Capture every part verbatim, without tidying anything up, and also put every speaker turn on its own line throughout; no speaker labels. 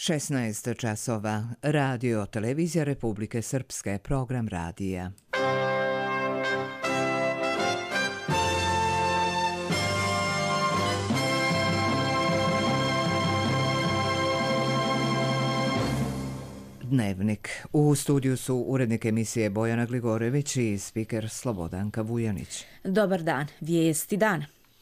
šesnaest časova. Radio Televizija Republike Srpske, program radija. Dnevnik. U studiju su urednik emisije Bojana Gligorević i spiker Slobodanka Vujanić.
Dobar dan, vijesti dana.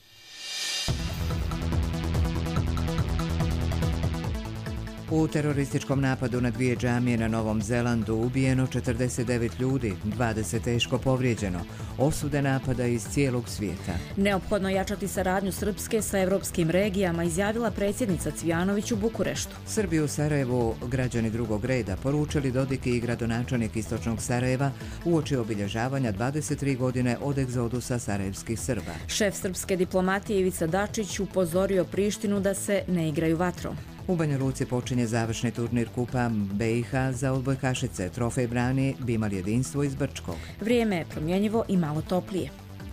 U terorističkom napadu na dvije džamije na Novom Zelandu ubijeno četrdeset devet ljudi, dvadeset teško povrijeđeno. Osude napada iz cijelog svijeta.
Neophodno jačati saradnju Srpske sa evropskim regijama, izjavila predsjednica Cvijanović u Bukureštu.
Srbi u Sarajevu, građani drugog reda, poručili Dodik i gradonačelnik istočnog Sarajeva uoči obilježavanja dvadeset tri godine od egzodusa sarajevskih Srba.
Šef srpske diplomatije Ivica Dačić upozorio Prištinu da se ne igraju vatrom.
U Banja Luci počinje završni turnir Kupa B i H za odbojkašice. Trofej brani Bimal Jedinstvo iz Brčkog.
Vrijeme je promjenjivo i malo toplije.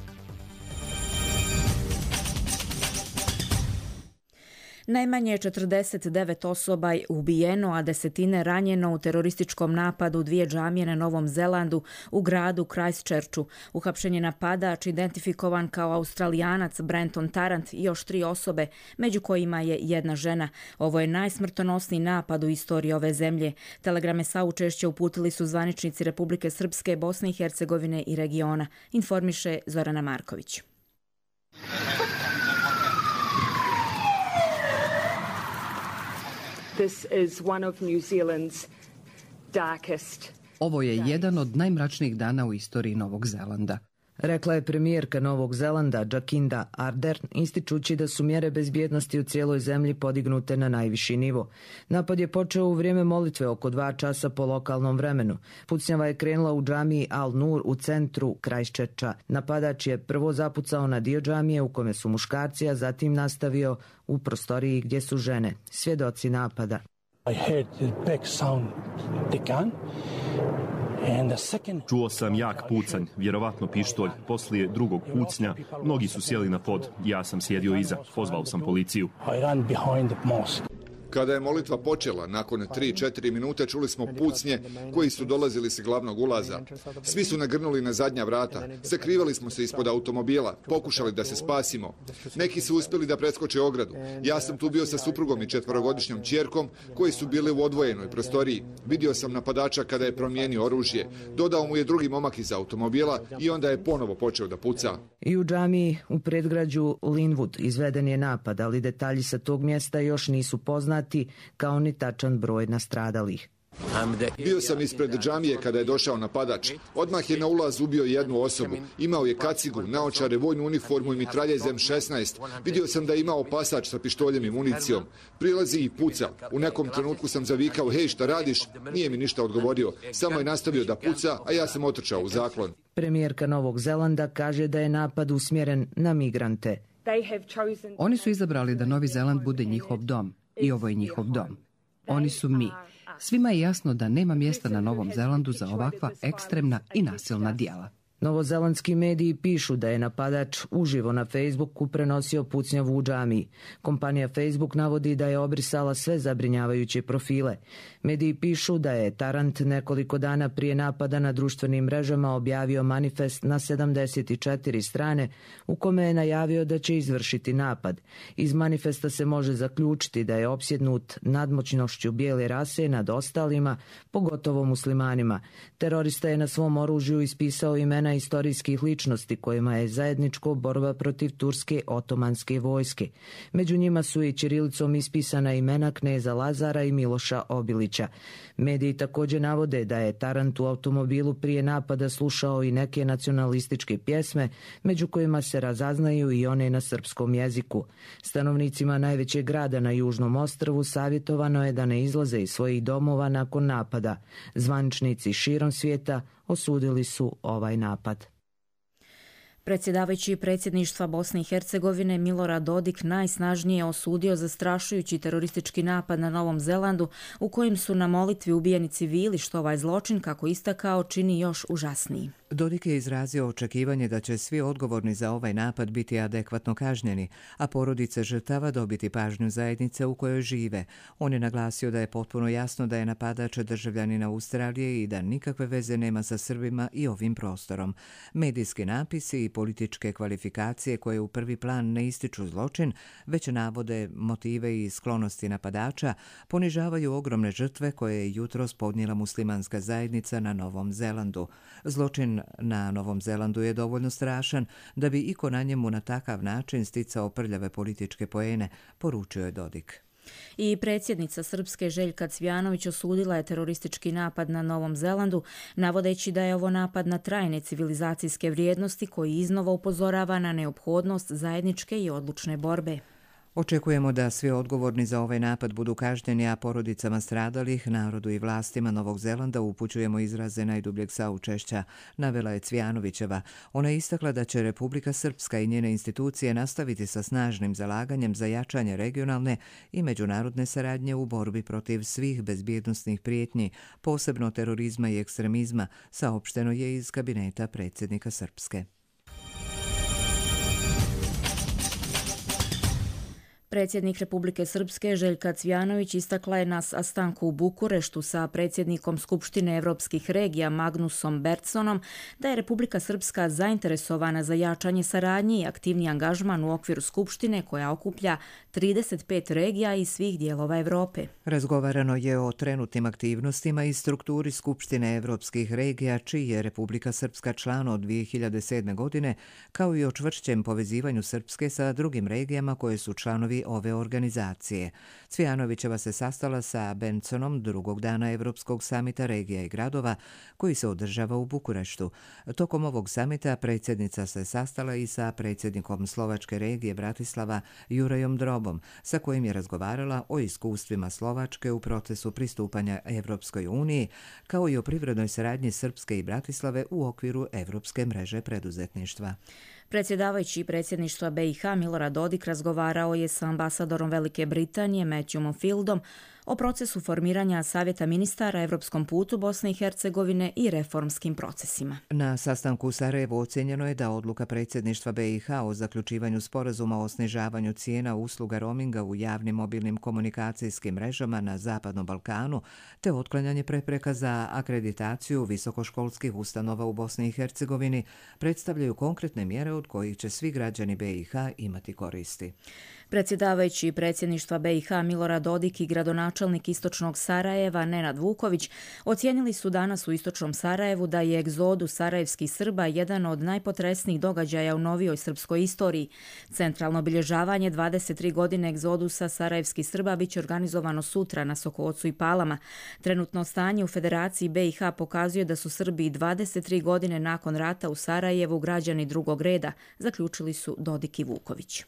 Najmanje četrdeset devet osoba je ubijeno, a desetine ranjeno u terorističkom napadu dvije džamije na Novom Zelandu u gradu Christchurchu. Uhapšen je napadač identifikovan kao Australijanac Brenton Tarrant i još tri osobe, među kojima je jedna žena. Ovo je najsmrtonosniji napad u istoriji ove zemlje. Telegrame saučešća uputili su zvaničnici Republike Srpske, Bosne i Hercegovine i regiona, informiše Zorana Marković.
This is one of New Zealand's darkest.
Ovo je jedan od najmračnijih dana u istoriji Novog Zelanda,
rekla je premijerka Novog Zelanda Jacinda Ardern, ističući da su mjere bezbjednosti u cijeloj zemlji podignute na najviši nivo. Napad je počeo u vrijeme molitve oko dva časa po lokalnom vremenu. Pucnjava je krenula u džamiji Al Nur u centru Christchurcha. Napadač je prvo zapucao na dio džamije u kome su muškarci, a zatim nastavio u prostoriji gdje su žene. Svjedoci napada.
I heard the big sound, the gun.
Čuo sam jak pucanj, vjerovatno pištolj. Poslije drugog pucnja mnogi su sjeli na pod. Ja sam sjedio iza. Pozvao sam policiju.
Kada je molitva počela, nakon tri četiri minute čuli smo pucnje koji su dolazili s glavnog ulaza. Svi su nagrnuli na zadnja vrata. Sakrivali smo se ispod automobila, pokušali da se spasimo. Neki su uspjeli da preskoče ogradu. Ja sam tu bio sa suprugom i četverogodišnjom ćerkom koji su bili u odvojenoj prostoriji. Vidio sam napadača kada je promijenio oružje. Dodao mu je drugi momak iz automobila i onda je ponovo počeo da puca.
I u džamiji u predgrađu Linwood izveden je napad, ali detalji sa tog mjesta još nisu poznati, kao ni tačan broj nastradalih.
Bio sam ispred džamije kada je došao napadač. Odmah je na ulaz ubio jednu osobu. Imao je kacigu, naočare, vojnu uniformu i mitraljez M šesnaest. Vidio sam da je imao pasač sa pištoljem i municijom. Prilazi i puca. U nekom trenutku sam zavikao: hej, šta radiš? Nije mi ništa odgovorio. Samo je nastavio da puca, a ja sam otrčao u zaklon.
Premijerka Novog Zelanda kaže da je napad usmjeren na migrante.
Oni su izabrali da Novi Zeland bude njihov dom i ovo je njihov dom. Oni su mi. Svima je jasno da nema mjesta na Novom Zelandu za ovakva ekstremna i nasilna djela.
Novozelandski mediji pišu da je napadač uživo na Facebooku prenosio pucnjavu u džamiji. Kompanija Facebook navodi da je obrisala sve zabrinjavajuće profile. Mediji pišu da je Tarrant nekoliko dana prije napada na društvenim mrežama objavio manifest na sedamdeset četiri strane u kome je najavio da će izvršiti napad. Iz manifesta se može zaključiti da je opsjednut nadmoćnošću bijele rase nad ostalima, pogotovo muslimanima. Terorista je na svom oružju ispisao imena istorijskih ličnosti kojima je zajedničko borba protiv turske otomanske vojske. Među njima su i ćirilicom ispisana imena kneza Lazara i Miloša Obilića. Mediji također navode da je Tarrant u automobilu prije napada slušao i neke nacionalističke pjesme, među kojima se razaznaju i one na srpskom jeziku. Stanovnicima najvećeg grada na Južnom ostrvu savjetovano je da ne izlaze iz svojih domova nakon napada. Zvaničnici širom svijeta osudili su ovaj napad.
Predsjedavajući predsjedništva Bosne i Hercegovine Milorad Dodik najsnažnije osudio zastrašujući teroristički napad na Novom Zelandu u kojem su na molitvi ubijeni civili, što ovaj zločin, kako istakao, čini još užasniji.
Dodik je izrazio očekivanje da će svi odgovorni za ovaj napad biti adekvatno kažnjeni, a porodice žrtava dobiti pažnju zajednice u kojoj žive. On je naglasio da je potpuno jasno da je napadač državljanin Australije i da nikakve veze nema sa Srbima i ovim prostorom. Medijski napisi i političke kvalifikacije koje u prvi plan ne ističu zločin, već navode motive i sklonosti napadača, ponižavaju ogromne žrtve koje je jutros podnijela muslimanska zajednica na Novom Zelandu. Zločin na Novom Zelandu je dovoljno strašan da bi iko na njemu na takav način sticao prljave političke poene, poručio je Dodik.
I predsjednica Srpske Željka Cvijanović osudila je teroristički napad na Novom Zelandu, navodeći da je ovo napad na trajne civilizacijske vrijednosti koji iznova upozorava na neophodnost zajedničke i odlučne borbe.
Očekujemo da svi odgovorni za ovaj napad budu kažnjeni, a porodicama stradalih, narodu i vlastima Novog Zelanda upućujemo izraze najdubljeg saučešća, navela je Cvijanovićeva. Ona je istakla da će Republika Srpska i njene institucije nastaviti sa snažnim zalaganjem za jačanje regionalne i međunarodne saradnje u borbi protiv svih bezbjednosnih prijetnji, posebno terorizma i ekstremizma, saopšteno je iz kabineta predsjednika Srpske.
Predsjednik Republike Srpske Željka Cvijanović istakla je na sastanku u Bukureštu sa predsjednikom Skupštine evropskih regija Magnusom Bertsonom da je Republika Srpska zainteresovana za jačanje saradnje i aktivni angažman u okviru Skupštine koja okuplja trideset pet regija iz svih dijelova Evrope.
Razgovarano je o trenutnim aktivnostima i strukturi Skupštine evropskih regija, čiji je Republika Srpska član od dvije hiljade sedme. godine, kao i o čvršćem povezivanju Srpske sa drugim regijama koje su članovi ove organizacije. Cvijanovićeva se sastala sa Bertsonom drugog dana Evropskog samita regija i gradova koji se održava u Bukureštu. Tokom ovog samita predsjednica se sastala i sa predsjednikom Slovačke regije Bratislava Jurajom Drobom, sa kojim je razgovarala o iskustvima Slovačke u procesu pristupanja Evropskoj uniji, kao i o privrednoj saradnji Srpske i Bratislave u okviru Evropske mreže preduzetništva.
Predsjedavajući predsjedništva B i H Milorad Dodik razgovarao je sa ambasadorom Velike Britanije Matthewom Fieldom o procesu formiranja Savjeta ministara, evropskom putu Bosne i Hercegovine i reformskim procesima.
Na sastanku u Sarajevu ocjenjeno je da odluka predsjedništva B i H o zaključivanju sporazuma o snižavanju cijena usluga roaminga u javnim mobilnim komunikacijskim mrežama na Zapadnom Balkanu te otklanjanje prepreka za akreditaciju visokoškolskih ustanova u Bosni i Hercegovini predstavljaju konkretne mjere od kojih će svi građani B i H imati koristi.
Predsjedavajući predsjedništva B i H Milorad Dodik i gradonačelnik istočnog Sarajeva Nenad Vuković ocijenili su danas u istočnom Sarajevu da je egzodus sarajevskih Srba jedan od najpotresnijih događaja u novijoj srpskoj istoriji. Centralno obilježavanje dvadeset tri godine egzodusa sarajevskih Srba biće organizovano sutra na Sokocu i Palama. Trenutno stanje u Federaciji B i H pokazuje da su Srbi dvadeset tri godine nakon rata u Sarajevu građani drugog reda, zaključili su Dodik i Vuković.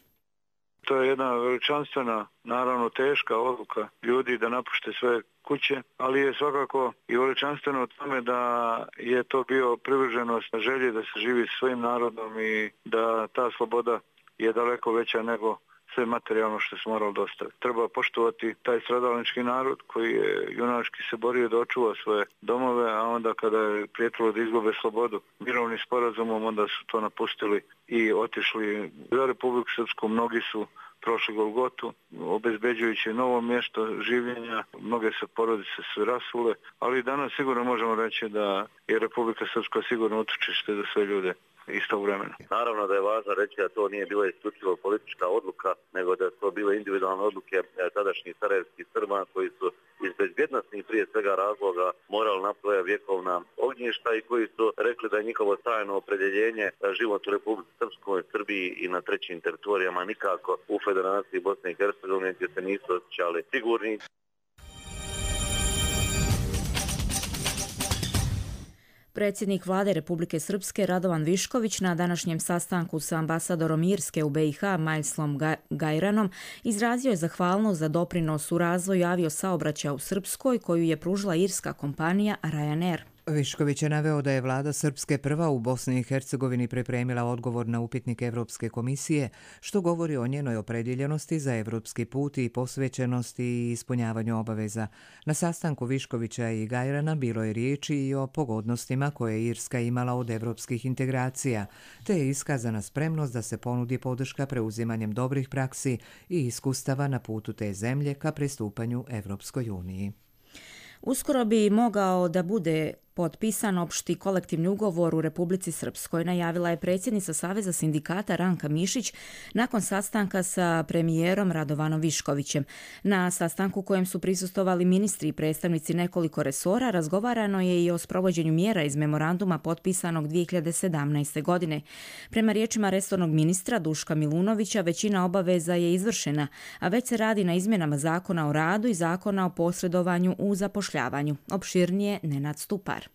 To je jedna veličanstvena, naravno teška odluka ljudi da napušte svoje kuće, ali je svakako i veličanstveno u tome da je to bio privrženost želje da se živi svojim narodom i da ta sloboda je daleko veća nego sve materijalno što se moralo dostaviti. Treba poštovati taj stradalnički narod koji je junački se borio da očuva svoje domove, a onda kada je prijetilo da izgube slobodu mirovnim sporazumom, onda su to napustili i otišli za Republiku Srpsku. Mnogi su prošli Golgotu, obezbeđujući novo mjesto življenja. Mnoge se porodice su rasule, ali danas sigurno možemo reći da je Republika Srpska sigurno utočište za sve ljude isto vremena.
Naravno da je važno reći da to nije bila isključivo politička odluka, nego da su to bile individualne odluke tadašnjih sarajevskih Srba koji su iz bezbjednostnih prije svega razloga morali napraviti vjekovna ognjišta i koji su rekli da je njihovo trajno opredjeljenje život u Republici Srpskoj, Srbiji i na trećim teritorijama, nikako u Federaciji Bosne i Hercegovine gdje se nisu osjećali sigurni.
Predsjednik vlade Republike Srpske Radovan Višković na današnjem sastanku sa ambasadorom Irske u B i H Majslom Gajranom izrazio je zahvalnost za doprinos u razvoju aviosaobraćaja u Srpskoj koju je pružila irska kompanija Ryanair.
Višković je naveo da je vlada Srpske prva u Bosni i Hercegovini pripremila odgovor na upitnik Evropske komisije, što govori o njenoj opredjeljenosti za evropski put i posvećenosti i ispunjavanju obaveza. Na sastanku Viškovića i Gajrana bilo je riječi i o pogodnostima koje je Irska imala od evropskih integracija, te je iskazana spremnost da se ponudi podrška preuzimanjem dobrih praksi i iskustava na putu te zemlje ka pristupanju Evropskoj uniji.
Uskoro bi mogao da bude potpisan opšti kolektivni ugovor u Republici Srpskoj, najavila je predsjednica Saveza sindikata Ranka Mišić nakon sastanka sa premijerom Radovanom Viškovićem. Na sastanku kojem su prisustvovali ministri i predstavnici nekoliko resora razgovarano je i o sprovođenju mjera iz memoranduma potpisanog dvije hiljade sedamnaeste. godine. Prema riječima resornog ministra Duška Milunovića, većina obaveza je izvršena, a već se radi na izmjenama Zakona o radu i Zakona o posredovanju u zapošljavanju. Opširnije Nenad Stupar.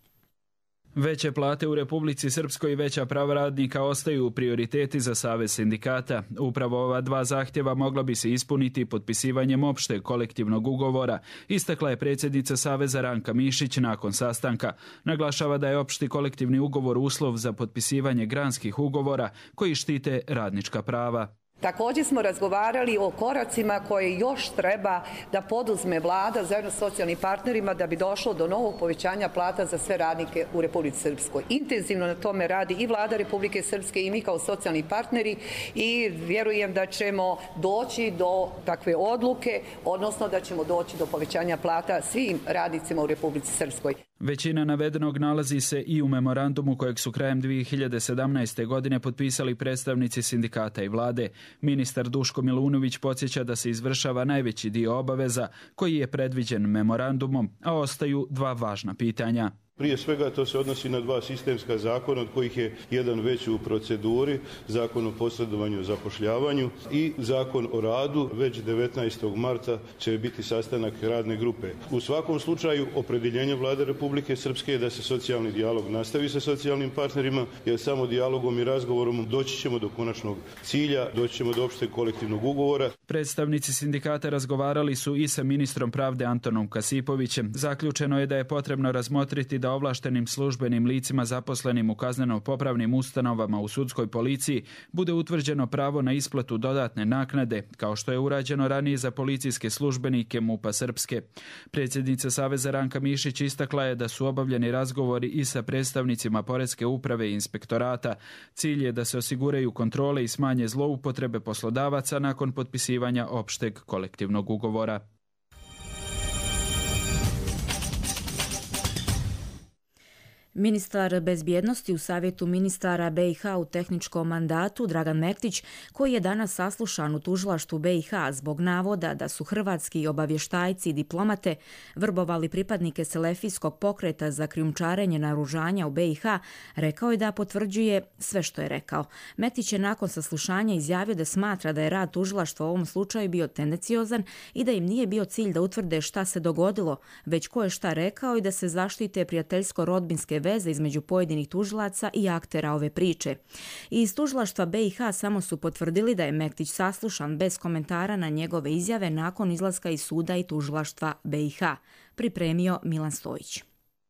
Veće plate u Republici Srpskoj i veća prava radnika ostaju prioriteti za Savez sindikata. Upravo ova dva zahtjeva mogla bi se ispuniti potpisivanjem opšteg kolektivnog ugovora, istakla je predsjednica Saveza Ranka Mišić nakon sastanka. Naglašava da je opšti kolektivni ugovor uslov za potpisivanje granskih ugovora koji štite radnička prava.
Također smo razgovarali o koracima koje još treba da poduzme vlada zajedno s socijalnim partnerima da bi došlo do novog povećanja plata za sve radnike u Republici Srpskoj. Intenzivno na tome radi i vlada Republike Srpske i mi kao socijalni partneri i vjerujem da ćemo doći do takve odluke, odnosno da ćemo doći do povećanja plata svim radnicima u Republici Srpskoj.
Većina navedenog nalazi se i u memorandumu kojeg su krajem dvije hiljade sedamnaeste. godine potpisali predstavnici sindikata i vlade. Ministar Duško Milunović podsjeća da se izvršava najveći dio obaveza koji je predviđen memorandumom, a ostaju dva važna pitanja.
Prije svega to se odnosi na dva sistemska zakona, od kojih je jedan već u proceduri, Zakon o posredovanju i zapošljavanju i Zakon o radu. Već devetnaestog marta će biti sastanak radne grupe. U svakom slučaju opredjeljenje vlade Republike Srpske je da se socijalni dijalog nastavi sa socijalnim partnerima, jer samo dijalogom i razgovorom doći ćemo do konačnog cilja, doći ćemo do opšteg kolektivnog ugovora.
Predstavnici sindikata razgovarali su i sa ministrom pravde Antonom Kasipovićem. Zaključeno je da je potrebno razmotriti da ovlaštenim službenim licima zaposlenim u kazneno-popravnim ustanovama u sudskoj policiji bude utvrđeno pravo na isplatu dodatne naknade, kao što je urađeno ranije za policijske službenike MUP-a Srpske. Predsjednica Saveza Ranka Mišić istakla je da su obavljeni razgovori i sa predstavnicima Poreske uprave i inspektorata. Cilj je da se osiguraju kontrole i smanje zloupotrebe poslodavaca nakon potpisivanja opšteg kolektivnog ugovora.
Ministar bezbjednosti u Savjetu ministara B i H u tehničkom mandatu Dragan Mektić, koji je danas saslušan u tužilaštvu B i H zbog navoda da su hrvatski obavještajci i diplomate vrbovali pripadnike selefijskog pokreta za krijumčarenje naoružanja u B i H, rekao je da potvrđuje sve što je rekao. Mektić je nakon saslušanja izjavio da smatra da je rad tužilaštva u ovom slučaju bio tendenciozan i da im nije bio cilj da utvrde šta se dogodilo, već ko je šta rekao i da se zaštite prijateljsko-rodbinske veze između pojedinih tužilaca i aktera ove priče. Iz tužilaštva B i H samo su potvrdili da je Mektić saslušan bez komentara na njegove izjave nakon izlaska iz suda i tužilaštva B i H. Pripremio Milan Stojić.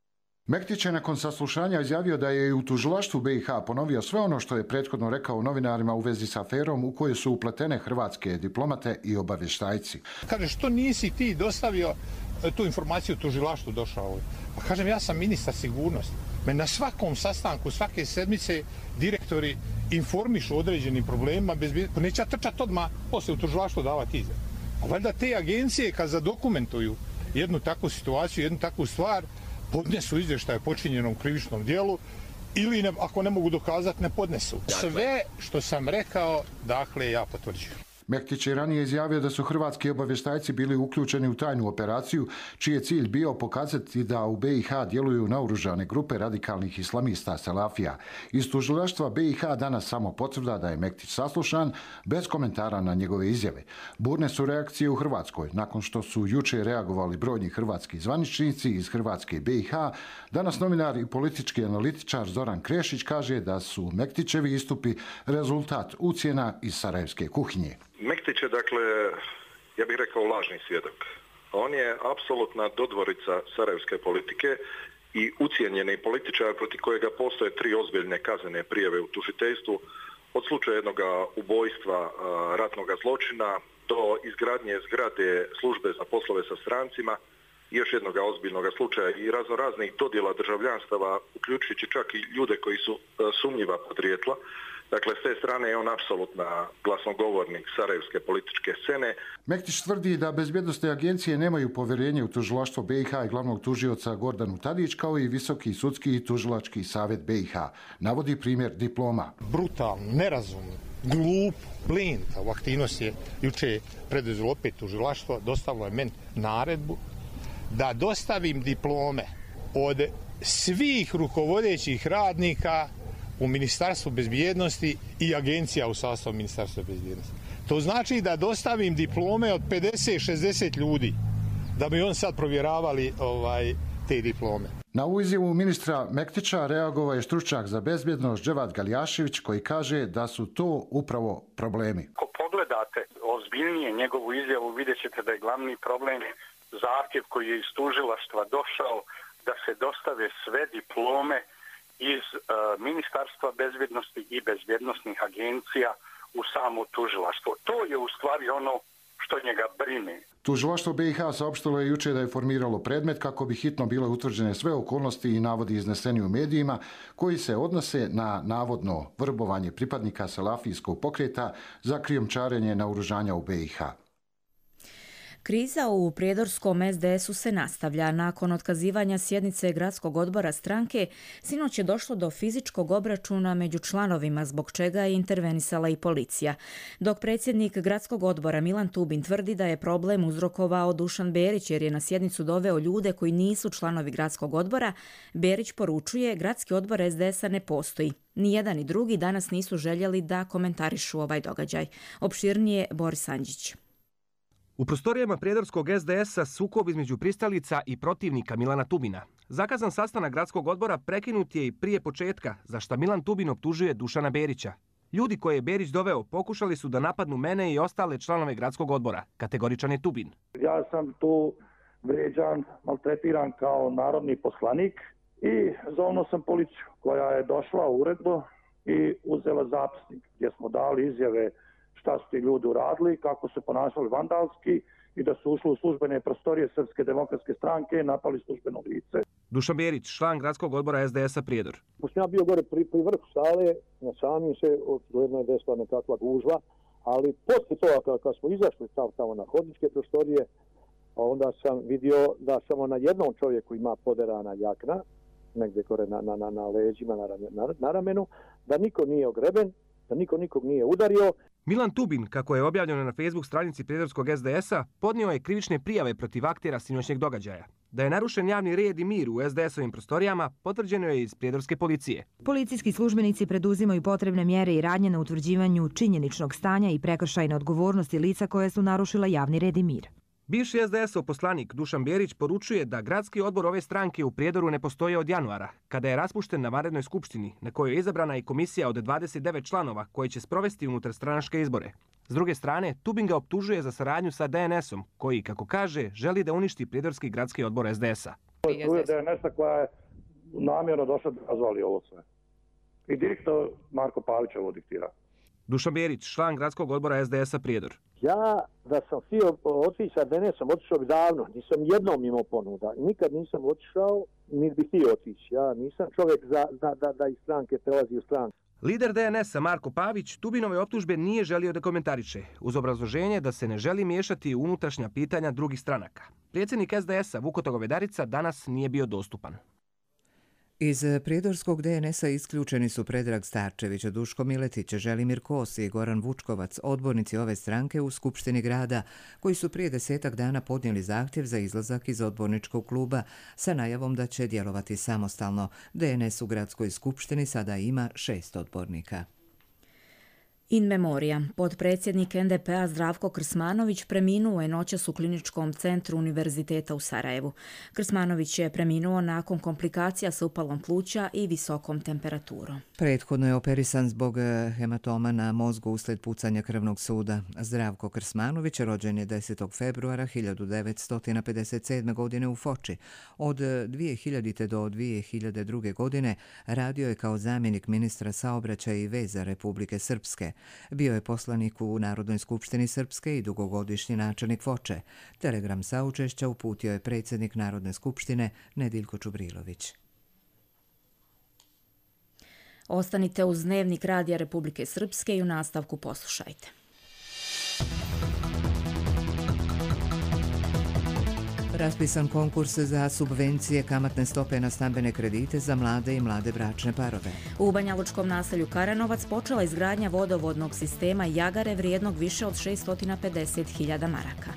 Mektić je nakon saslušanja izjavio da je i u tužilaštvu B i H ponovio sve ono što je prethodno rekao novinarima u vezi s aferom u kojoj su upletene hrvatske diplomate i obavještajci.
Kaže, što nisi ti dostavio tu informaciju tužilaštvu došao? Pa kažem, ja sam ministar sigurnosti. Me na svakom sastanku, svake sedmice, direktori informišu o određenim problemima, bez, pa neće trčati odmah poslije u tužilaštvu davati izjave. A valjda te agencije kad zadokumentuju jednu takvu situaciju, jednu takvu stvar, podnesu izvještaj o počinjenom krivičnom dijelu ili ne, ako ne mogu dokazati, ne podnesu. Sve što sam rekao, dakle, ja potvrđujem.
Mektić je ranije izjavio da su hrvatski obavještajci bili uključeni u tajnu operaciju, čiji je cilj bio pokazati da u B i H djeluju naoružane grupe radikalnih islamista Salafija. Iz tužilaštva B i H danas samo potvrda da je Mektić saslušan, bez komentara na njegove izjave. Burne su reakcije u Hrvatskoj. Nakon što su juče reagovali brojni hrvatski zvaničnici iz Hrvatske B i H, danas novinar i politički analitičar Zoran Krešić kaže da su Mektićevi istupi rezultat ucjena iz sarajevske kuhinje.
Mektić je, dakle, ja bih rekao, lažni svjedok. On je apsolutna dodvorica sarajevske politike i ucijenjeni političar protiv kojega postoje tri ozbiljne kaznene prijave u tužiteljstvu, od slučaja jednog ubojstva, ratnog zločina do izgradnje zgrade službe za poslove sa strancima, i još jednog ozbiljnog slučaja i razno raznih dodjela državljanstava, uključujući čak i ljude koji su sumnjiva podrijetla. Dakle, s te strane je on apsolutna glasnogovornik sarajevske političke scene.
Mektić tvrdi da bezbjednosne agencije nemaju povjerenje u tužilaštvo B i H i glavnog tužioca Gordanu Tadić, kao i Visoki sudski i tužilački savjet B i H. Navodi primjer diploma.
Brutalno, nerazumno, glup, blind. U aktivnosti je juče preduzelo opet tužilaštvo, dostavilo je meni naredbu da dostavim diplome od svih rukovodećih radnika u Ministarstvu bezbjednosti i agencija u sastavu Ministarstva bezbjednosti. To znači da dostavim diplome od pedeset šezdeset ljudi, da bi on sad provjeravali ovaj, te diplome.
Na ovu izjavu ministra Mektića reagovao je stručnjak za bezbjednost Dževad Galjašević, koji kaže da su to upravo problemi.
Ako pogledate ozbiljnije njegovu izjavu, vidjet ćete da je glavni problem zahtjev koji je iz tužilaštva došao da se dostave sve diplome iz uh, Ministarstva bezbjednosti i bezbjednosnih agencija u samo tužilaštvo. To je u stvari ono što njega brine.
Tužilaštvo B i H saopštilo je juče da je formiralo predmet kako bi hitno bile utvrđene sve okolnosti i navodi izneseni u medijima koji se odnose na navodno vrbovanje pripadnika salafijskog pokreta za krijumčarenje naoružanja u B i H.
Kriza u prijedorskom es de esu se nastavlja. Nakon otkazivanja sjednice gradskog odbora stranke, sinoć je došlo do fizičkog obračuna među članovima, zbog čega je intervenisala i policija. Dok predsjednik gradskog odbora Milan Tubin tvrdi da je problem uzrokovao Dušan Berić jer je na sjednicu doveo ljude koji nisu članovi gradskog odbora, Berić poručuje gradski odbor es de esa ne postoji. Ni jedan ni drugi danas nisu željeli da komentarišu ovaj događaj. Opširnije Boris Andžić.
U prostorijama prijedorskog es de esa sukob između pristalica i protivnika Milana Tubina. Zakazan sastanak gradskog odbora prekinut je i prije početka, za šta Milan Tubin optužuje Dušana Berića. Ljudi koje je Berić doveo pokušali su da napadnu mene i ostale članove gradskog odbora, kategoričan je Tubin.
Ja sam tu vređan, maltretiran kao narodni poslanik i zovno sam policiju koja je došla u uredbu i uzela zapisnik gdje smo dali izjave šta su ti ljudi uradili, kako su ponašali vandalski i da su ušli u službene prostorije Srpske demokratske stranke i napali službeno lice.
Dušan Berić, član gradskog odbora es de esa Prijedor.
Pošto ja bio gore pri, pri vrhu sale, na samim se, očigledno je desila nekakva gužva, ali poslije toga kad, kad smo izašli tamo, tamo na hodničke prostorije, onda sam vidio da samo na jednom čovjeku ima poderana jakna, negdje gore na, na, na, na leđima, na, na, na ramenu, da niko nije ogreben, da niko nikog nije udario.
Milan Tubin, kako je objavljeno na Facebook stranici prijedorskog es de esa, podnio je krivične prijave protiv aktera sinoćnjeg događaja. Da je narušen javni red i mir u es de esovim prostorijama, potvrđeno je iz prijedorske policije.
Policijski službenici preduzimaju potrebne mjere i radnje na utvrđivanju činjeničnog stanja i prekršajne odgovornosti lica koje su narušila javni red i mir.
Bivši es de esov poslanik Dušan Berić poručuje da gradski odbor ove stranke u Prijedoru ne postoji od januara, kada je raspušten na vanrednoj skupštini, na kojoj je izabrana i komisija od dvadeset devet članova koji će sprovesti unutarstranačke izbore. S druge strane, Tubin ga optužuje za saradnju sa de en esom, koji, kako kaže, želi da uništi Prijedorski gradski odbor es de esa.
To je de en esa koja je namjerno došla da razvali ovo sve. I direktor Marko Pavić ovo diktira.
Dušan Berić, član gradskog odbora es de esa Prijedor.
Ja da sam htio otići sa de en esom, otišao bi davno. Nisam jednom imao ponuda. Nikad nisam otišao, niti bi htio otići. Ja nisam čovjek za, da, da, da iz stranke prelazi u stranku.
Lider de en esa Marko Pavić Tubinove optužbe nije želio da komentariše, uz obrazloženje da se ne želi miješati u unutrašnja pitanja drugih stranaka. Predsjednik es de esa Vukoto Govedarica danas nije bio dostupan.
Iz prijedorskog de en esa isključeni su Predrag Starčević, Duško Miletić, Želimir Kos i Goran Vučkovac, odbornici ove stranke u Skupštini grada, koji su prije desetak dana podnijeli zahtjev za izlazak iz odborničkog kluba sa najavom da će djelovati samostalno. de en es u gradskoj skupštini sada ima šest odbornika.
In memoria, potpredsjednik N D P-a Zdravko Krsmanović preminuo je noćas u Kliničkom centru Univerziteta u Sarajevu. Krsmanović je preminuo nakon komplikacija sa upalom pluća i visokom temperaturom.
Prethodno je operisan zbog hematoma na mozgu uslijed pucanja krvnog suda. Zdravko Krsmanović rođen je desetog februara hiljadu devetsto pedeset sedme. godine u Foči. Od dvije hiljadite. do dvije hiljade druge. godine radio je kao zamjenik ministra saobraćaja i veza Republike Srpske. Bio je poslanik u Narodnoj skupštini Srpske i dugogodišnji načelnik Foče. Telegram saučešća uputio je predsjednik Narodne skupštine Nediljko Čubrilović.
Ostanite uz Dnevnik Radija Republike Srpske i u nastavku poslušajte.
Raspisan konkurs za subvencije kamatne stope na stambene kredite za mlade i mlade bračne parove.
U banjalučkom naselju Karanovac počela izgradnja vodovodnog sistema Jagare vrijednog više od šeststo pedeset hiljada maraka.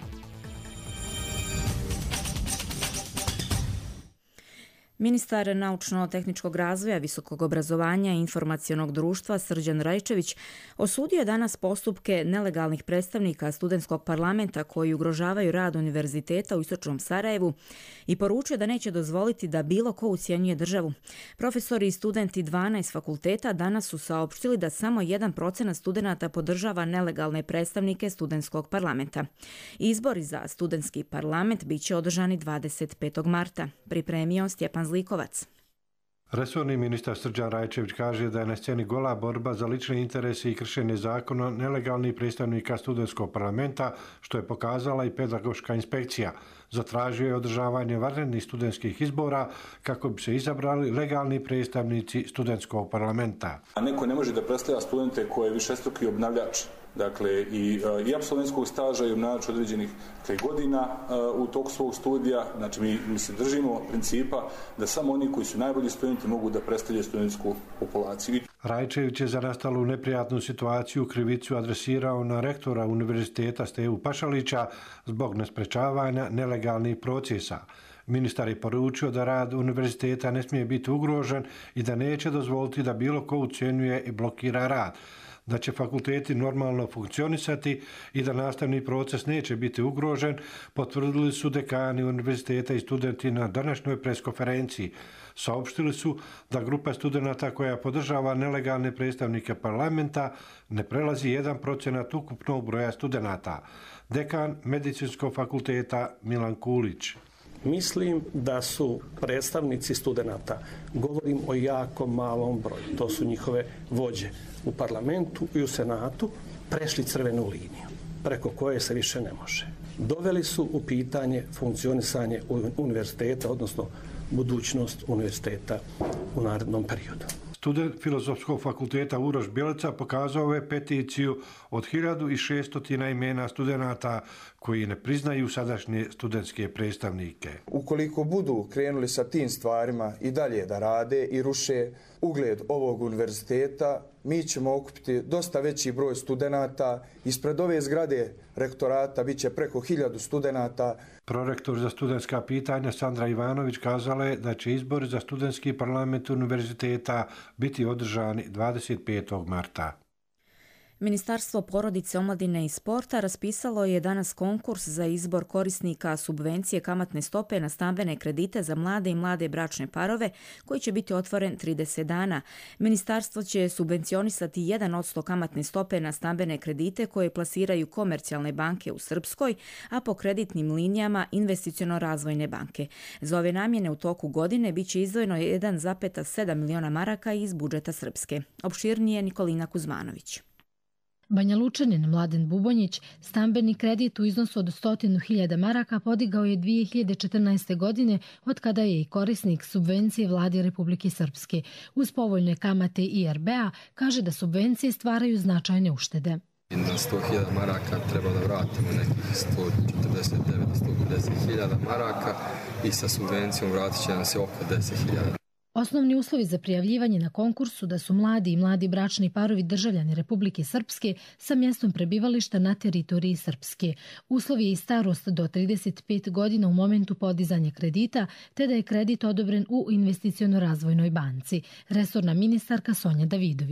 Ministar naučno-tehničkog razvoja, visokog obrazovanja i informacionog društva Srđan Rajčević osudio je danas postupke nelegalnih predstavnika studentskog parlamenta koji ugrožavaju rad univerziteta u Istočnom Sarajevu i poručio da neće dozvoliti da bilo ko ucjenjuje državu. Profesori i studenti dvanaest fakulteta danas su saopštili da samo jedan procenat studenata podržava nelegalne predstavnike studentskog parlamenta. Izbori za studentski parlament bit će održani dvadeset petog marta. Pripremio Stjepan Zlikovac.
Resorni ministar Srđan Rajčević kaže da je na sceni gola borba za lične interese i kršenje zakona nelegalnih predstavnika studentskog parlamenta, što je pokazala i pedagoška inspekcija. Zatražio je održavanje vanrednih studentskih izbora kako bi se izabrali legalni predstavnici studentskog parlamenta.
A neko ne može da predstavlja studente koje je višestruki obnavljač. Dakle, i, i apsolventskog staža i obnavljač određenih godina u toku svog studija. Znači, mi, mi se držimo principa da samo oni koji su najbolji studenti mogu da predstavljaju studentsku populaciju.
Rajčević je za nastalu neprijatnu situaciju krivicu adresirao na rektora univerziteta Stevu Pašalića zbog nesprečavanja nelegalnih procesa. Ministar je poručio da rad univerziteta ne smije biti ugrožen i da neće dozvoliti da bilo ko ucjenjuje i blokira rad, da će fakulteti normalno funkcionisati i da nastavni proces neće biti ugrožen, potvrdili su dekani univerziteta i studenti na današnjoj preskonferenciji. Saopštili su da grupa studenata koja podržava nelegalne predstavnike parlamenta ne prelazi jedan procenat ukupnog broja studenata. Dekan Medicinskog fakulteta Milan Kulić.
Mislim da su predstavnici studenata, govorim o jako malom broju, to su njihove vođe u parlamentu i u senatu, prešli crvenu liniju, preko koje se više ne može. Doveli su u pitanje funkcionisanje univerziteta, odnosno budućnost univerziteta u narednom periodu.
Student Filozofskog fakulteta Uroš Bjelica pokazao je peticiju od hiljadu šesto imena studenata koji ne priznaju sadašnje studentske predstavnike.
Ukoliko budu krenuli sa tim stvarima i dalje da rade i ruše ugled ovog univerziteta, mi ćemo okupiti dosta veći broj studenata. Ispred ove zgrade rektorata bit će preko hiljadu studenata.
Prorektor za studentska pitanja Sandra Ivanović kazala je da će izbori za studentski parlament univerziteta biti održani dvadeset petog marta.
Ministarstvo porodice, omladine i sporta raspisalo je danas konkurs za izbor korisnika subvencije kamatne stope na stambene kredite za mlade i mlade bračne parove koji će biti otvoren trideset dana. Ministarstvo će subvencionisati jedan posto kamatne stope na stambene kredite koje plasiraju komercijalne banke u Srpskoj, a po kreditnim linijama investiciono-razvojne banke. Za ove namjene u toku godine bit će izdvojeno jedan zarez sedam miliona maraka iz budžeta Srpske. Opširnije Nikolina Kuzmanović.
Banjalučanin Mladen Bubonjić stambeni kredit u iznosu od sto hiljada maraka podigao je dvije hiljade četrnaeste. godine, od kada je i korisnik subvencije vlade Republike Srpske. Uz povoljne kamate I R B-a kaže da subvencije stvaraju značajne uštede.
Na sto hiljada maraka treba da vratimo nekih sto četrdeset devet do sto pedeset hiljada maraka i sa subvencijom vratit će nam se oko deset hiljada.
Osnovni uslovi za prijavljivanje na konkurs su da su mladi i mladi bračni parovi državljani Republike Srpske sa mjestom prebivališta na teritoriji Srpske. Uslov je i starost do trideset pet godina u momentu podizanja kredita, te da je kredit odobren u investiciono-razvojnoj banci. Resorna ministarka Sonja Davidović.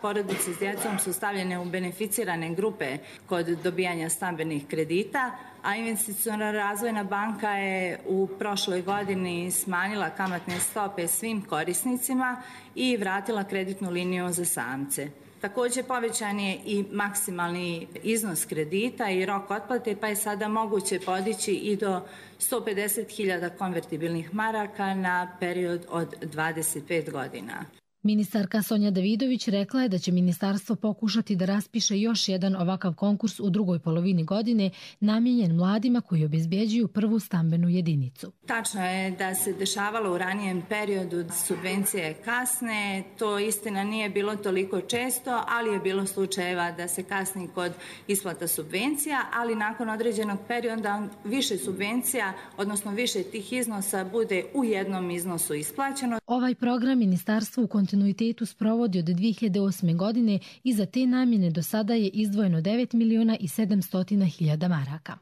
Porodice s djecom su stavljene u beneficirane grupe kod dobijanja stambenih kredita, a Investiciona razvojna banka je u prošloj godini smanjila kamatne stope svim korisnicima i vratila kreditnu liniju za samce. Također povećan je i maksimalni iznos kredita i rok otplate, pa je sada moguće podići i do sto pedeset hiljada konvertibilnih maraka na period od dvadeset pet godina.
Ministarka Sonja Davidović rekla je da će ministarstvo pokušati da raspiše još jedan ovakav konkurs u drugoj polovini godine namijenjen mladima koji obezbjeđuju prvu stambenu jedinicu.
Tačno je da se dešavalo u ranijem periodu subvencije kasne, to istina nije bilo toliko često, ali je bilo slučajeva da se kasni kod isplata subvencija, ali nakon određenog perioda više subvencija, odnosno više tih iznosa bude u jednom iznosu isplaćeno.
Ovaj program ministarstvo u kontinuitetu sprovodi od dvije hiljade osme. godine i za te namjene do sada je izdvojeno devet miliona i sedamsto hiljada maraka.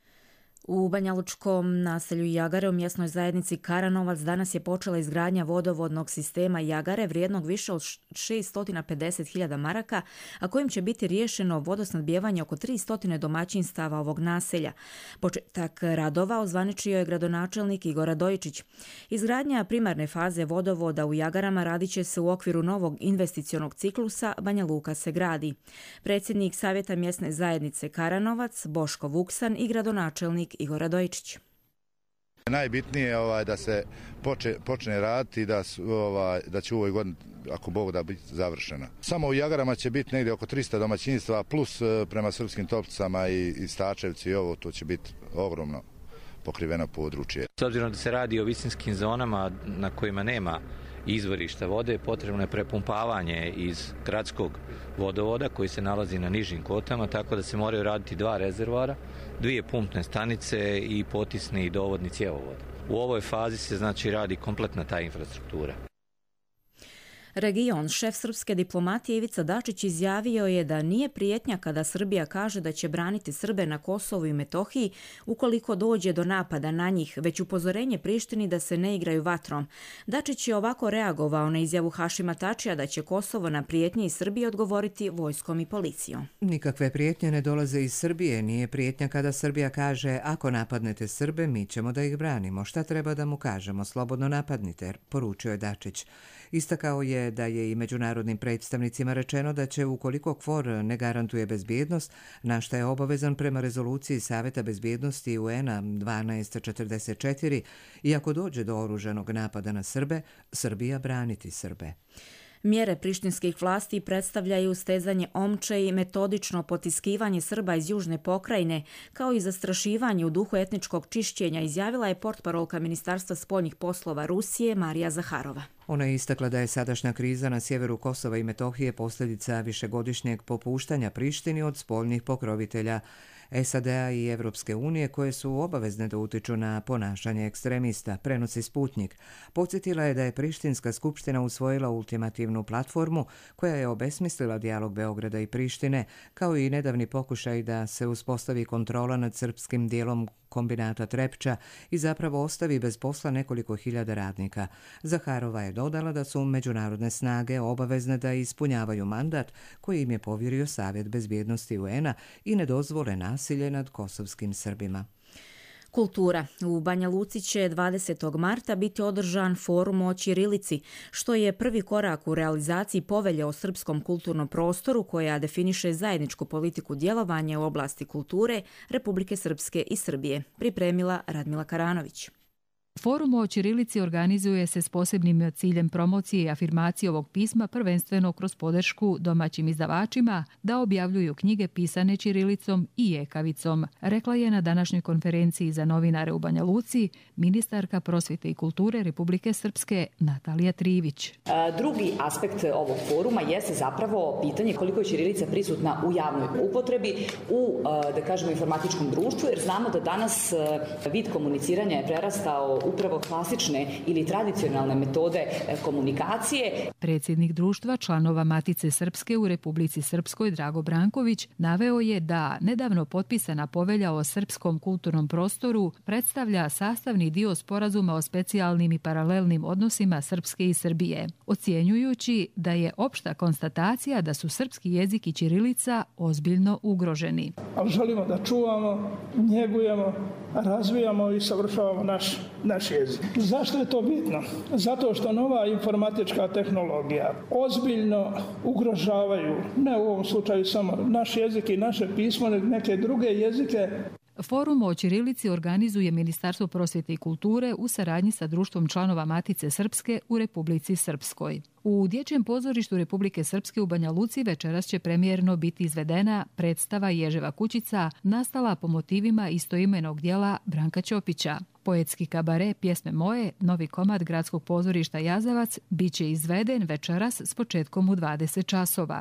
U banjalučkom naselju Jagare u mjesnoj zajednici Karanovac danas je počela izgradnja vodovodnog sistema Jagare vrijednog više od šesto pedeset hiljada maraka, a kojim će biti riješeno vodosnadbijevanje oko tristo domaćinstava ovog naselja. Početak radova ozvaničio je gradonačelnik Igor Radojičić. Izgradnja primarne faze vodovoda u Jagarama radit će se u okviru novog investicionog ciklusa Banja Luka se gradi. Predsjednik Savjeta mjesne zajednice Karanovac Boško Vuksan i gradonačelnik Igor Radojičić.
Najbitnije je ovaj, da se poče, počne raditi i da, ovaj, da će u ovoj godini, ako Bog da, biti završena. Samo u Jagarama će biti negdje oko tristo domaćinstva, plus prema Srpskim Toplicama i, i Stačevci i ovo, to će biti ogromno pokriveno područje.
S obzirom da se radi o visinskim zonama na kojima nema izvorišta vode, potrebno je prepumpavanje iz gradskog vodovoda koji se nalazi na nižim kotama, tako da se moraju raditi dva rezervoara, dvije pumpne stanice i potisni i dovodni cjevovod. U ovoj fazi se znači radi kompletna ta infrastruktura.
Region, šef srpske diplomatije Ivica Dačić izjavio je da nije prijetnja kada Srbija kaže da će braniti Srbe na Kosovu i Metohiji ukoliko dođe do napada na njih, već upozorenje Prištini da se ne igraju vatrom. Dačić je ovako reagovao na izjavu Hašima Tačija da će Kosovo na prijetnje iz Srbije odgovoriti vojskom i policijom.
Nikakve prijetnje ne dolaze iz Srbije. Nije prijetnja kada Srbija kaže ako napadnete Srbe, mi ćemo da ih branimo. Šta treba da mu kažemo? Slobodno napadnite, poručio je Dačić. Istakao je da je i međunarodnim predstavnicima rečeno da će, ukoliko KFOR ne garantuje bezbjednost, na šta je obavezan prema rezoluciji Saveta bezbjednosti U N-a dvanaest četrdeset četiri, i ako dođe do oružanog napada na Srbe, Srbija braniti Srbe.
Mjere prištinskih vlasti predstavljaju stezanje omče i metodično potiskivanje Srba iz južne pokrajine, kao i zastrašivanje u duhu etničkog čišćenja, izjavila je portparolka Ministarstva spoljnih poslova Rusije Marija Zaharova.
Ona je istakla da je sadašnja kriza na sjeveru Kosova i Metohije posljedica višegodišnjeg popuštanja Prištini od spoljnih pokrovitelja S A D-a i Evropske unije, koje su obavezne da utiču na ponašanje ekstremista, prenosi Sputnik. Podsjetila je da je Prištinska skupština usvojila ultimativnu platformu koja je obesmislila dijalog Beograda i Prištine, kao i nedavni pokušaj da se uspostavi kontrola nad srpskim dijelom kombinata Trepča i zapravo ostavi bez posla nekoliko hiljada radnika. Zaharova je dodala da su međunarodne snage obavezne da ispunjavaju mandat koji im je povjerio Savjet bezbjednosti U N-a i ne dozvole nasilje nad kosovskim Srbima.
Kultura. U Banja Luci će dvadesetog marta biti održan forum o ćirilici, što je prvi korak u realizaciji povelje o srpskom kulturnom prostoru koja definiše zajedničku politiku djelovanja u oblasti kulture Republike Srpske i Srbije, pripremila Radmila Karanović.
Forum o ćirilici organizuje se s posebnim ciljem promocije i afirmacije ovog pisma, prvenstveno kroz podršku domaćim izdavačima da objavljuju knjige pisane ćirilicom i jekavicom, rekla je na današnjoj konferenciji za novinare u Banja Luci ministarka prosvjete i kulture Republike Srpske Natalija Trivić.
Drugi aspekt ovog foruma jeste zapravo pitanje koliko je ćirilica prisutna u javnoj upotrebi, u, da kažemo, informatičkom društvu, jer znamo da danas vid komuniciranja je prerastao upravo klasične ili tradicionalne metode komunikacije.
Predsjednik društva članova Matice Srpske u Republici Srpskoj Drago Branković naveo je da nedavno potpisana povelja o srpskom kulturnom prostoru predstavlja sastavni dio sporazuma o specijalnim i paralelnim odnosima Srpske i Srbije, ocjenjujući da je opšta konstatacija da su srpski jezik i ćirilica ozbiljno ugroženi.
Ali želimo da čuvamo, njegujemo, razvijamo i savršavamo naš, naš jezik. Zašto je to bitno? Zato što nova informatička tehnologija ozbiljno ugrožavaju, ne u ovom slučaju samo naš jezik i naše pismo, nego neke druge jezike.
Forum o ćirilici organizuje Ministarstvo prosvjete i kulture u saradnji sa društvom članova Matice Srpske u Republici Srpskoj. U Dječjem pozorištu Republike Srpske u Banja Luci večeras će premijerno biti izvedena predstava Ježeva kućica, nastala po motivima istoimenog djela Branka Ćopića. Poetski kabare Pjesme moje, novi komad Gradskog pozorišta Jazavac, bit će izveden večeras s početkom u dvadeset časova.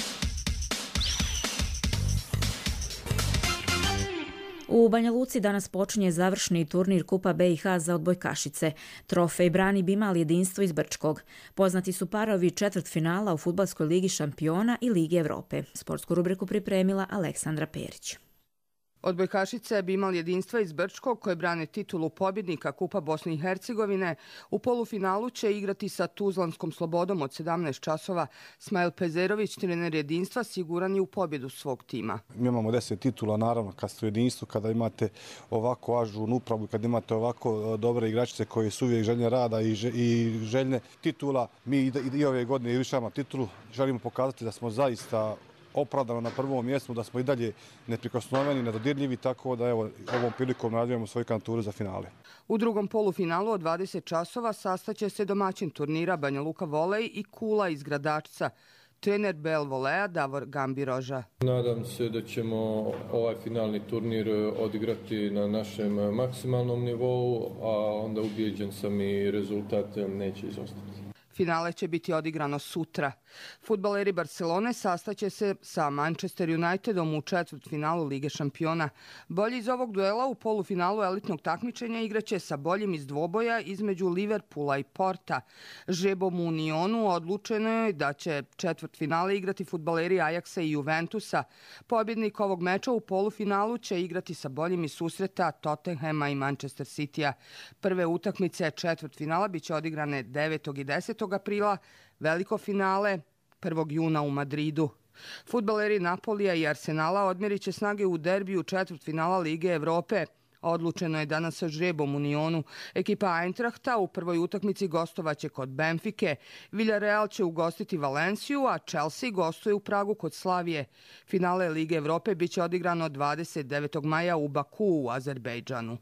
U Banja Luci danas počinje završni turnir Kupa B i H za odbojkašice. Trofej brani Bimal jedinstvo iz Brčkog. Poznati su parovi četvrtfinala u Fudbalskoj ligi šampiona i Ligi Evrope. Sportsku rubriku pripremila Aleksandra Perić.
Odbojkašice Bimal jedinstva iz Brčkog, koje brane titulu pobjednika Kupa Bosne i Hercegovine, u polufinalu će igrati sa Tuzlanskom Slobodom od sedamnaest časova. Smajl Pezerović, trener jedinstva, siguran je u pobjedu svog tima.
Mi imamo deset titula, naravno, kad ste u jedinstvu, kada imate ovako ažurnu upravu, kada imate ovako dobre igračice koje su uvijek željne rada i željne titula. Mi i ove godine irišamo titulu, želimo pokazati da smo zaista opravdano na prvom mjestu, da smo i dalje neprikosnoveni, nedodirljivi, tako da evo, ovom prilikom najavljujemo svoju kandidатuru za finale.
U drugom polufinalu od dvadeset časova sastaće se domaćin turnira Banja Luka Volej i Kula iz Gradačca. Trener Bel Voleja Davor Gambiroža.
Nadam se da ćemo ovaj finalni turnir odigrati na našem maksimalnom nivou, a onda ubijeđen sam i rezultat neće izostati.
Finale će biti odigrano sutra. Fudbaleri Barcelone sastaće se sa Manchester Unitedom u četvrtfinalu Lige šampiona. Bolji iz ovog duela u polufinalu elitnog takmičenja igraće sa boljim iz dvoboja između Liverpoola i Porta. Žebom u Unionu odlučeno je da će četvrtfinale igrati fudbaleri Ajaxa i Juventusa. Pobjednik ovog meča u polufinalu će igrati sa boljim iz susreta Tottenhama i Manchester Citya. Prve utakmice četvrtfinala biće odigrane devetog i desetog aprila, veliko finale prvog juna u Madridu. Fudbaleri Napolija i Arsenala odmjerit će snage u derbiju četvrtfinala Lige Evrope. Odlučeno je danas sa žrebom u Unionu. Ekipa Eintrachta u prvoj utakmici gostovaće kod Benfike. Villarreal će ugostiti Valenciju, a Chelsea gostuje u Pragu kod Slavije. Finale Lige Evrope biće odigrano dvadeset devetog maja u Bakuu u Azerbejdžanu.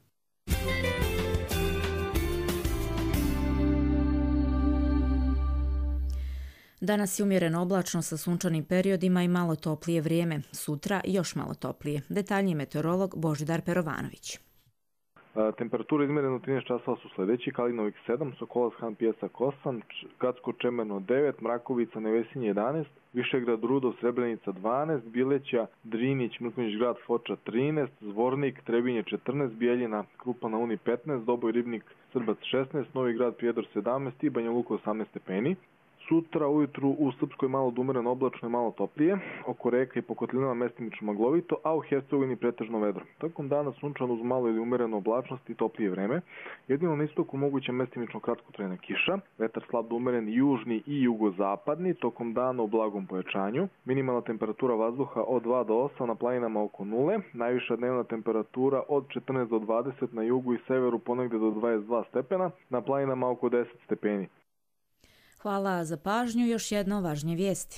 Danas je umjereno oblačno sa sunčanim periodima i malo toplije vrijeme. Sutra još malo toplije. Detaljniji meteorolog Božidar Perovanović.
Temperature izmjerene u trinaest časova su sljedeći: Kalinovik sedam, Sokolac Han Pijesak osam, Gacko Čemerno devet, Mrakovica Nevesinje jedanaest, Višegrad Rudov Srebrenica dvanaest, Bileća Drinić Mrkonjić Grad Foča trinaest, Zvornik Trebinje četrnaest, Bijeljina Krupa na Uni petnaest, Doboj Ribnik Srbac šesnaest, Novi Grad Prijedor sedamnaest i Banja Luka osamnaest stepeni. Sutra ujutru u Srpskoj malo dumereno oblačno i malo toplije, oko reka i po kotlinama mestimično maglovito, a u Hercegovini pretežno vedro. Tokom dana sunčano uz malo ili umereno oblačnost i toplije vreme. Jedino na istoku moguća mestimično kratkotrajna kiša, vetar slab do umeren južni i jugozapadni, tokom dana u blagom pojačanju. Minimalna temperatura vazduha od dva do osam, na planinama oko nule, najviša dnevna temperatura od četrnaest do dvadeset, na jugu i severu ponegde do dvadeset dva stepena, na planinama oko deset stepeni.
Hvala za pažnju. Još jedno važnije vijesti.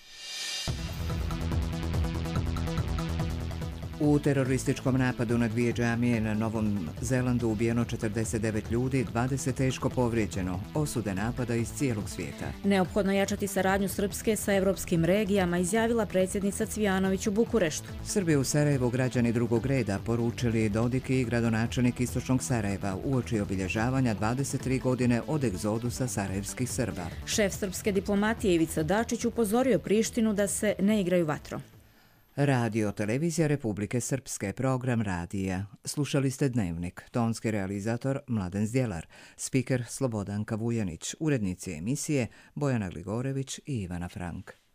U terorističkom napadu na dvije džamije na Novom Zelandu ubijeno četrdeset devet ljudi, dvadeset teško povrijeđeno. Osude napada iz cijelog svijeta.
Neophodno jačati saradnju Srpske sa evropskim regijama, izjavila predsjednica Cvijanović u Bukureštu.
Srbi u Sarajevu građani drugog reda poručili Dodik i gradonačelnik istočnog Sarajeva uoči obilježavanja dvadeset tri godine od egzodusa sarajevskih Srba.
Šef srpske diplomatije Ivica Dačić upozorio Prištinu da se ne igraju vatrom.
Radio Televizija Republike Srpske, program radija. Slušali ste Dnevnik, tonski realizator Mladen Zdjelar, spiker Slobodanka Vujanić, urednici emisije Bojana Gligorević i Ivana Frank.